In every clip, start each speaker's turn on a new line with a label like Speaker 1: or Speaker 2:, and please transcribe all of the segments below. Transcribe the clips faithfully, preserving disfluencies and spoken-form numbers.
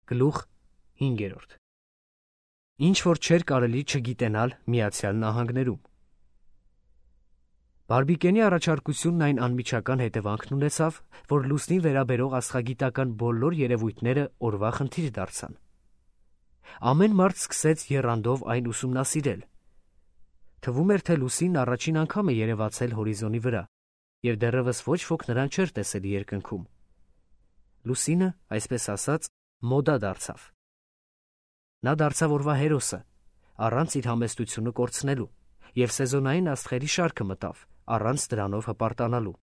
Speaker 1: Գլուխ հինգերորդ Ինչ որ չէր կարելի չգիտենալ Միացյալ Նահանգներում։ Բարբիկենի առաջարկությունն այն անմիջական հետևանքն ունեցավ, որ լուսնին վերաբերող աստղագիտական բոլոր երևույթները օրվա խնդիր դարձան։ Ամեն մարդ սկսեց եռանդով այն ուսումնասիրել։ Թվում էր, թե լուսինն առաջին անգամ է երևացել հորիզոնի վրա, և դեռևս ոչ ոք նրան չէր տեսել երկնքում։ Լուսինը, այսպես ասած, մոդա դարձավ։ Նա դարձավ օրվա հերոսը, առանց իր համեստությունը կորցնելու, և սեզոնային աստղերի շարքը մտավ, առանց դրանով հպարտանալու։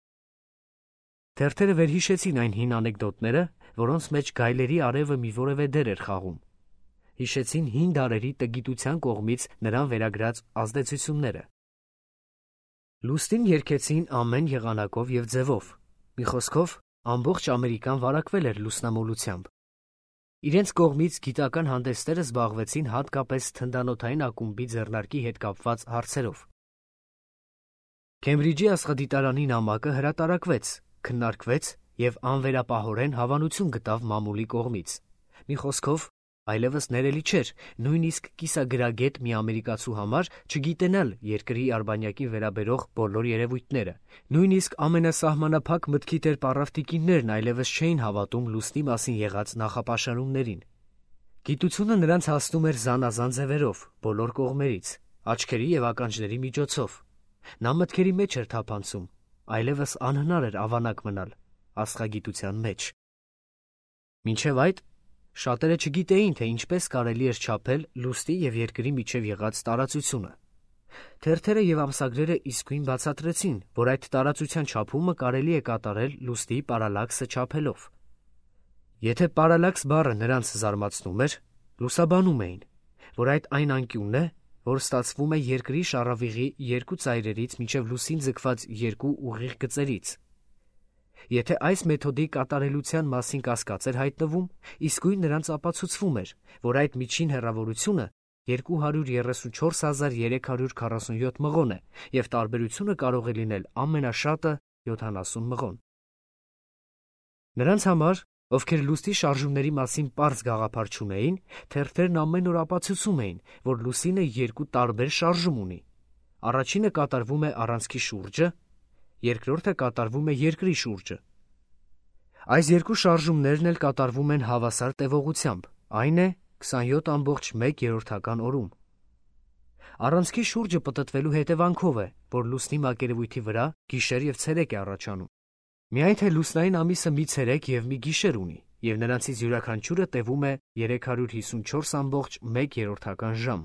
Speaker 1: Թերթերը վերհիշեցին այն հին անեկդոտները, որոնց մեջ գայլերի արևը մի որևէ դեր էր խաղում։ Հիշեցին հին դարերի տգիտության կողմից նրան վերագրած ազդեցությունները։ Լուսնին երգեցին ամեն եղանակով և ձևով։ Մի խոսքով, ամբողջ Ամերիկան վարակվել էր լուսնամոլությամբ։ Իրենց կողմից գիտական հանդեսները զբաղվեցին հատկապես թնդանոթային ակումբի ձեռնարկի հետ կապված հարցերով։ Քեմբրիջի աստղադիտարանի նամակը հրատարակվեց, քննարկվեց և անվերապահորեն հավանություն գտավ մամուլի կողմից։ Մի խոսքով, այլևս ներելի չէր նույնիսկ կիսագրագետ մի ամերիկացու համար չգիտենալ երկրի արբանյակին վերաբերող բոլոր երևույթները։ Նույնիսկ ամենասահմանափակ մտքի տեր պառավտիկիններն այլևս չէին հավատում լուսնի մասին եղած նախապաշարումներին։ Գիտությունը նրանց հասնում էր զանազան ձևերով, բոլոր կողմերից, աչքերի և ականջների միջոցով։ Նա մտքերի մեջ էր թափանցում, այլևս անհնար էր ավանակ մնալ աստղագիտության մեջ։ Մինչև այդ, շատերը չգիտեին, թե ինչպես կարելի էր չափել լուսնի և երկրի միջև եղած տարածությունը։ Թերթերը և ամսագրերը իսկույն բացատրեցին, որ այդ տարածության չափումը կարելի է կատարել լուսնի պարալաքսը չափելով։ Եթե պարալաքս բառը նրանց զարմացնում էր, լուսաբանում էին, որ այդ այն անկյունն է, որ ստացվում է երկրի շառավիղի երկու ծայրերից մինչև լուսին ձգված երկու ուղիղ գծերից։ Եթե այս մեթոդի կատարելության մասին կասկած էր հայտնվում, իսկույն նրանց ապացուցվում էր, որ այդ միջին հեռավորությունը երկու հարյուր երեսունչորս հազար երեք հարյուր քառասունյոթ մղոն է, և տարբերությունը կարող է լինել ամենաշատը յոթանասուն մղոն։ Նրանց համար, ովքեր լուսնի շարժումների մասին պարզ գաղափար չունեին, թերթերն ամեն օր ապացուցում էին, որ լուսինը երկու տարբեր շարժում ունի։ Առաջինը կատարվում է առանցքի շուրջը, երկրորդը կատարվում է երկրի շուրջը։ Այս երկու շարժումներն էլ կատարվում են հավասար տևողությամբ, այն է քսանյոթ ամբողջ մեկ երրորդական օրում։ Առանցքի շուրջը պտտվելու հետևանքով է, որ լուսնի մակերևույթի վրա գիշեր և ցերեկ է առաջանում։ Միայն թե լուսնային ամիսը մի ցերեկ և մի գիշեր ունի, և նրանցից յուրաքանչյուրը տևում է երեք հարյուր հիսունչորս ամբողջ մեկ երրորդական ժամ։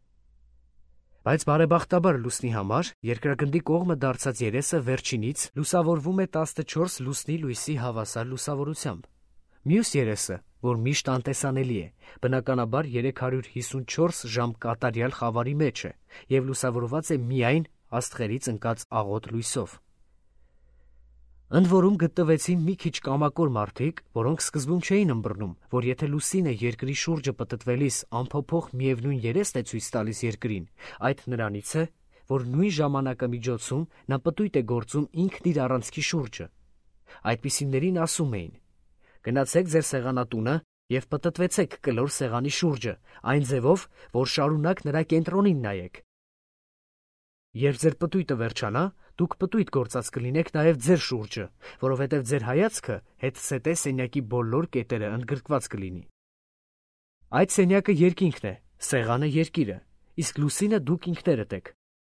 Speaker 1: Բայց բարեբախտաբար լուսնի համար երկրագնդի կողմը դարձած երեսը վերջինից լուսավորվում է տասնչորս լուսնի լույսի հավասար լուսավորությամբ։ Մյուս երեսը, որ միշտ անտեսանելի է, բնականաբար երեք հարյուր հիսունչորս ժամ կատարյալ խավարի մեջ է և լուսավորված է միայն աստղերից ընկած աղոտ լույսով։ Ընդ որում գտնվեցին մի քիչ կամակոր մարդիկ, որոնք սկզբում չէին ըմբռնում, որ եթե լուսինը երկրի շուրջը պտտվելիս անփոփոխ միևնույն երեսն է ցույց տալիս երկրին, այդ նրանից է, որ նույն ժամանակամիջոցում նա պտույտ է գործում ինքն իր առանցքի շուրջը։ Այդպիսիներին ասում էին. «Գնացեք ձեր սեղանատունը և պտտվեցեք կլոր սեղանի շուրջը, այն ձևով, որ շարունակ նրա կենտրոնին նայեք։ Երբ ձեր պտույտը վերջանա, դուք պտույտ գործած կլինեք նաև ձեր շուրջը, որովհետև ձեր հայացքը հետզհետե սենյակի բոլոր կետերը ընդգրկված կլինի։ Այդ սենյակը երկինքն է, սեղանը երկիրը, իսկ լուսինը դուք ինքներդ եք»։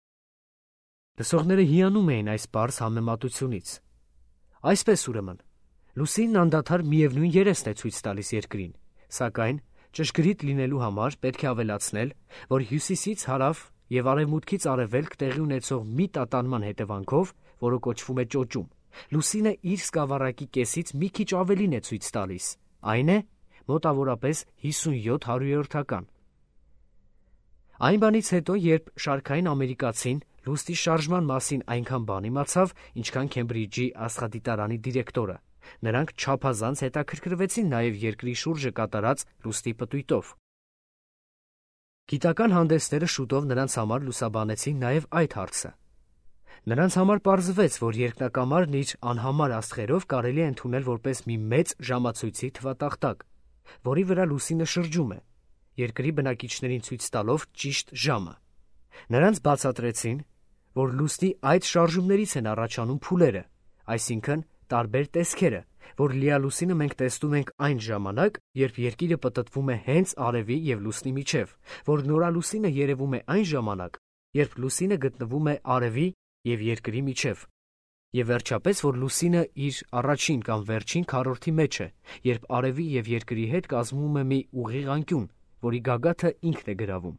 Speaker 1: Լսողները հիանում էին այս պարզ համեմատությունից։ Այսպես ուրեմն, լուսինն անդադար միևնույն երեսն է ցույց տալիս երկրին, սակայն ճշգրիտ լինելու համար պետք է ավելացնել, որ հյուսիսից հարավ և արևմուտքից արևելք տեղի ունեցող մի տատանման հետևանքով, որը կոչվում է ճոճում, լուսինը իր սկավառակի կեսից մի քիչ ավելին է ցույց տալիս, այն է մոտավորապես հիսունյոթ հարյուրյորդական։ Այն բանից հետո, երբ շարքային ամերիկացին լուսնի շարժման մասին այնքան բան իմացավ, ինչքան Քեմբրիջի աստղադիտարանի դիրեկտորը, նրանք չափազանց հետաքրքրվեցին նաև երկրի շուրջը կատարած լուսնի պտույտով։ Գիտական հանդեսները շուտով նրանց համար լուսաբանեցին նաև այդ հարցը։ Նրանց համար պարզվեց, որ երկնակամարն իր անհամար աստղերով կարելի է ընդունել որպես մի մեծ ժամացույցի թվատախտակ, որի վրա լուսինը շրջում է, երկրի բնակիչներին ցույց տալով ճիշտ ժամը։ Նրանց բացատրեցին, որ լուսնի այդ շարժումներից են առաջանում փուլերը, այսինքն տարբեր տեսքերը, որ լիալուսինը մենք տեսնում ենք այն ժամանակ, երբ երկիրը պտտվում է հենց արևի և լուսնի միջև, որ նորալուսինը երևում է այն ժամանակ, երբ լուսինը գտնվում է արևի և երկրի միջև, և վերջապես, որ լուսինը իր առաջին կամ վերջին քառորդի մեջ է, երբ արևի և երկրի հետ կազմում է մի ուղիղ անկյուն, որի գագաթը ինքն է գրավում։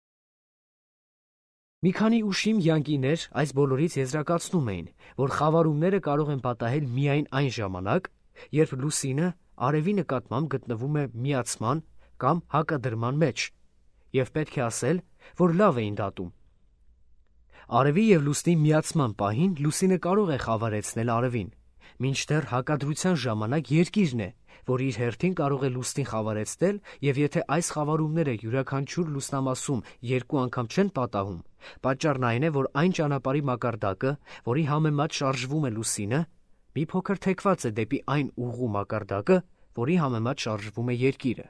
Speaker 1: Մի քանի ուշիմ յանկիներ այս բոլորից եզրակացնում էին, որ խավարումները կարող են պատահել միայն այն ժամանակ, երբ լուսինը արևի նկատմամբ գտնվում է միացման կամ հակադրման մեջ, և պետք է ասել, որ լավ էին դատում։ Արևի և լուսնի միացման պահին լուսինը կարող է խավարեցնել արևին, մինչդեռ հակադրության ժամանակ երկիրն է, որ իր հերթին կարող է լուսնին խավարեցնել, և եթե այս խավարումները յուրաքանչյուր լուսնամասում երկու անգամ չեն պատահում, պատճառն այն է, որ այն ճանապարհի մակարդակը, որի համեմատ շարժվում է լուսինը, մի փոքր թեքված է դեպի այն ուղու մակարդակը, որի համեմատ շարժվում է երկիրը։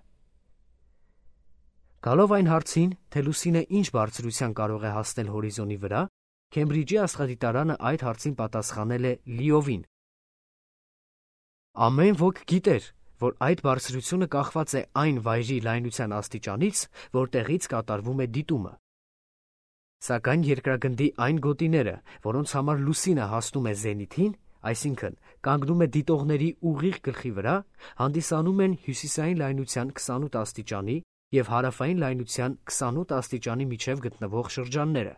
Speaker 1: Գալով այն հարցին, թե լուսինը ինչ բարձրության կարող է հասնել հորիզոնի վրա, Քեմբրիջի աստղադիտարանը այդ հարցին պատասխանել է լիովին։ Ամեն ոք գիտեր, որ այդ բարձրությունը կախված է այն վայրի լայնության աստիճանից, որտեղից կատարվում է դիտումը։ Սակայն երկրագնդի այն գոտիները, որոնց համար լուսինը հասնում է զենիթին, այսինքն կանգնում է դիտողների ուղիղ գլխի վրա, հանդիսանում են հյուսիսային լայնության քսանութ աստիճանի և հարավային լայնության քսանութ աստիճանի միջև գտնվող շրջանները։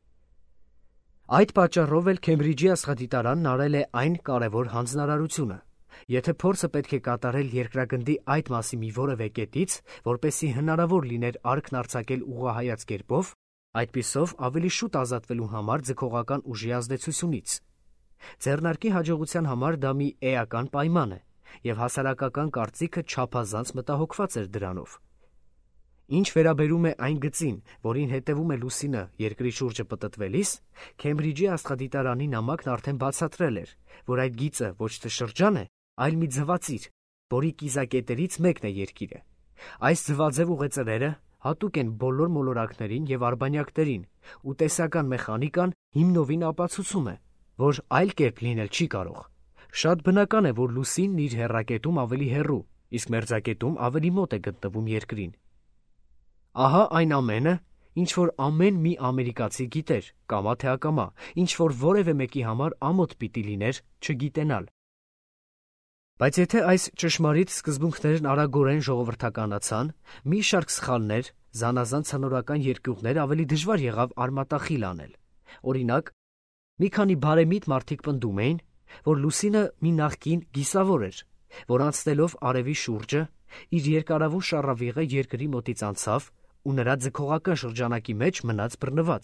Speaker 1: Այդ պատճառով էլ Քեմբրիջի աստղադիտարանն արել է այն կարևոր հանձնարարությունը։ Եթե փորձը պետք է կատարել երկրագնդի այդ մասի մի որևէ կետից, որպեսզի հնարավոր լիներ արքն արձակել ուղղահայաց կերպով, այդպիսով ավելի շուտ ազատվելու համար ձգողական ուժի ազդեցությունից։ Ձեռնարկի հաջողության համար դա մի էական պայման է, և հասարակական կարծիքը չափազանց մտահոգված էր դրանով։ Ինչ վերաբերում է այն գծին, որին հետևում է լուսինը երկրի շուրջը պտտվելիս, Քեմբրիջի աստղադիտարանի նամակն արդեն բացատրել էր, որ այդ գիծը ոչ թե շրջան է, այլ մի ձվածիր, որի կիզակետերից մեկն է երկիրը։ Այս ձվաձև ուղեծրերը հատուկ են բոլոր մոլորակներին և արբանյակներին, ու տեսական մեխանիկան հիմնովին ապացուցում է, որ այլ կերպ լինել չի կարող։ Շատ բնական է, որ լուսինն իր հեռակետում ավելի հեռու, իսկ մերձակետում ավելի մոտ է գտնվում երկրին։ Ահա այն ամենը, ինչ որ ամեն մի ամերիկացի գիտեր, կամա թե ակամա, ինչ որ որևէ մեկի համար ամոթ պիտի լիներ չգիտենալ։ Բայց եթե այս ճշմարիտ սկզբունքներն արագորեն ժողովրդականացան, մի շարք սխալներ, զանազան ցնորական երկյուղներ ավելի դժվար եղավ արմատախիլ անել։ Օրինակ, մի քանի բարեմիտ մարդիկ պնդում էին, որ լուսինը մի նախկին գիսավոր էր, որ անցնելով արևի շուրջը, իր երկարավուն շառավիղը երկրի մոտից անցավ ու նրա ձգողական շրջանակի մեջ մնաց բռնված։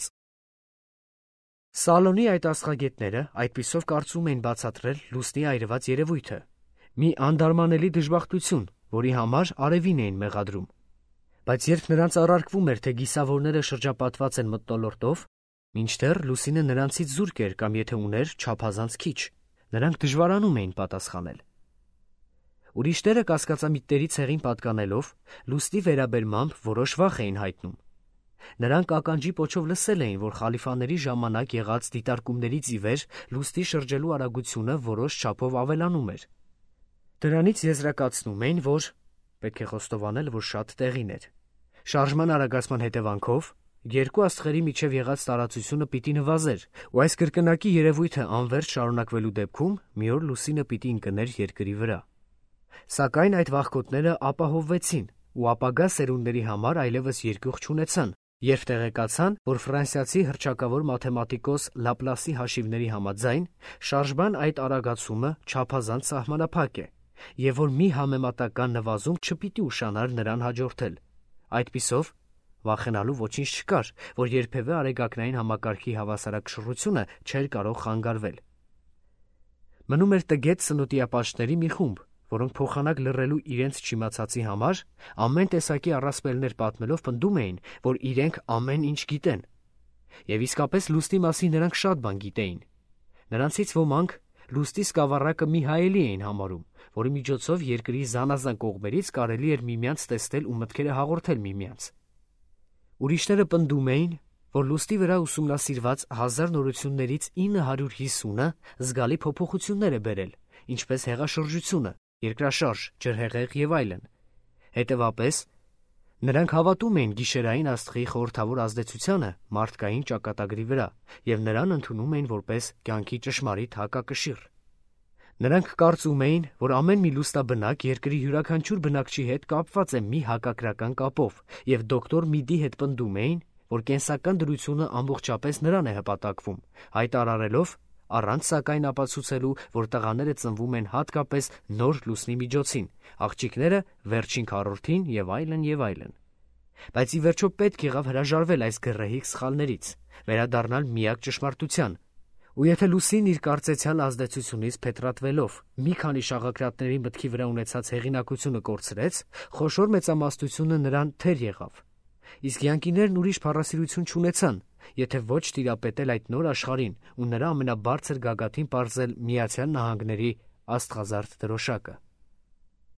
Speaker 1: Սալոնի այդ աստղագետները այդպիսով կարծում էին բացատրել լուսնի այրված երևույթը, մի անդարմանելի դժբախտություն, որի համար արևին էին մեղադրում։ Բայց երբ նրանց առարկվում էր, թե գիսավորները շրջապատված են մթնոլորտով, մինչդեռ լուսինը նրանցից զուրկ էր կամ եթե ուներ չափազանց քիչ, նրանք դժվարանում էին պատասխանել։ Ուրիշները կասկածամիտների ցեղին պատկանելով, լուսնի վերաբերմամբ որոշ վախ էին հայտնում։ Նրանք ականջի պոչով լսել էին, որ խալիֆաների ժամանակ եղած դիտարկումներից ի վեր լուսնի շրջելու արագությունը որոշ չափով ավելանում էր։ Դրանից եզրակացնում էին, որ պետք է խոստովանել, որ շատ տեղին էր։ Շարժման արագացման հետևանքով երկու աստղերի միջև եղած տարածությունը պիտի նվազեր, ու այս կրկնակի երևույթը անվերջ շարունակվելու դեպքում մի օր լուսինը պիտի ընկներ երկրի վրա։ Սակայն այդ վախկոտները ապահովվեցին ու ապագա սերունդների համար այլևս երկյուղ չունեցան, երբ տեղեկացան, որ ֆրանսիացի հռչակավոր մաթեմատիկոս Լապլասի հաշիվների համաձայն շարժման այդ արագացումը չափազանց սահմանափակ է, և որ մի համեմատական նվազում չպիտի ուշանար նրան հաջորդել։ Այդպիսով վախենալու ոչինչ չկար, որ երբևէ արեգակնային համակարգի հավասարակշռությունը չէր կարող խանգարվել։ Մնում էր տգետ սնոտիապաշտների մի խումբ, որոնք փոխանակ լռելու իրենց չիմացածի համար ամեն տեսակի առասպելներ պատմելով պնդում էին, որ իրենք ամեն ինչ գիտեն։ Եվ իսկապես լուսնի մասին նրանք շատ բան գիտեին։ Նրանցից ոմանք լուստի սկավառակը մի հայելի էին համարում, որի միջոցով երկրի զանազան կողմերից կարելի էր միմյանց տեսնել ու մտքերը հաղորդել միմյանց։ Ուրիշները պնդում էին, որ լուստի վրա ուսումնասիրված հազար նորություններից ինը հարյուր հիսունը զգալի փոփոխություններ է բերել, ինչպես հեղաշրջությունը, երկրաշարժ, ջրհեղեղ եւ այլն։ Հետևաբար, նրանք հավատում էին գիշերային աստղի խորհրդավոր ազդեցությանը մարդկային ճակատագրի վրա եւ նրան ընդունում էին որպես կյանքի ճշմարիտ հակակշիռ։ Նրանք կարծում էին, որ ամեն մի լուստաբնակ երկրի յուրաքանչյուր բնակչի հետ կապված է մի հակակրական կապով եւ դոկտոր Միդի հետ պնդում էին, որ կենսական դրությունը ամբողջապես նրան է հպատակվում, հայտարարելով, առանց սակայն ապացուցելու, որ տղաները ծնվում են հատկապես նոր լուսնի միջոցին, աղջիկները վերջին քառորդին եւ այլն եւ այլն։ Բայց ի վերջո պետք եղավ հրաժարվել այս գռեհիկ սխալներից, վերադառնալ միակ ճշմարտության, ու եթե լուսին իր կարծեցյալ ազդեցությունից փետրատվելով մի քանի շաղակրատների մտքի վրա ունեցած հեղինակությունը կորցրեց, խոշոր մեծամասնությունը նրան թեր եղավ։ Իսկ յանկիներն ուրիշ փառասիրություն չունեցան, եթե ոչ տիրապետել այդ նոր աշխարհին ու նրա ամենաբարձր գագաթին պարզել Միացյալ Նահանգների աստղազարդ դրոշակը։